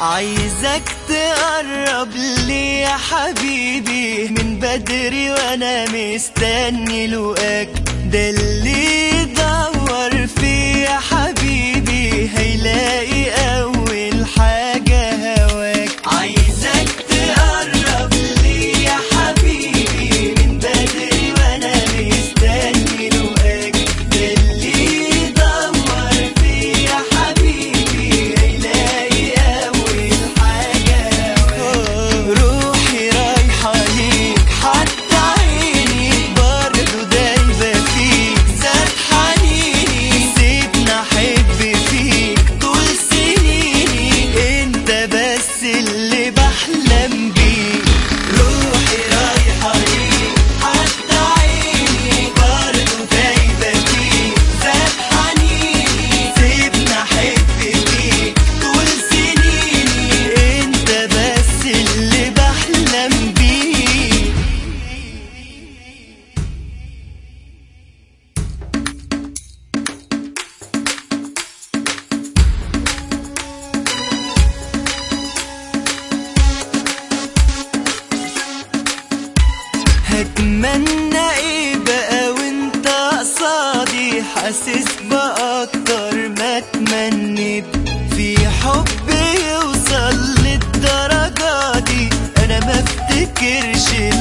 عايزك تقرب لي يا حبيبي من بدري وانا مستني لقاك. ده اللي يدور فيه يا حبيبي هيلاقي اول حاجة هواك. عايزك تقرب لي يا حبيبي من بدري وانا مستني لقاك. ده اللي يدور فيه يا حبيبي هيلاقي اول حاجة هواك. روحي رايحة ليك حتى عيني برضو دايبة فيك. زاد حنيني سيبنا احب فيك طول سنيني. انت بس اللي بحلم بيه. روحي رايحة ليك حتى عيني برضو دايبة فيك. زاد حنيني سيبنا احب فيك طول سنيني. انت بس اللي بحلم بيه. هتمنى ايه بقى وانت قصادي؟ حاسس باكتر ما تمنيت. في حب يوصل للدرجة دي انا ما افتكرش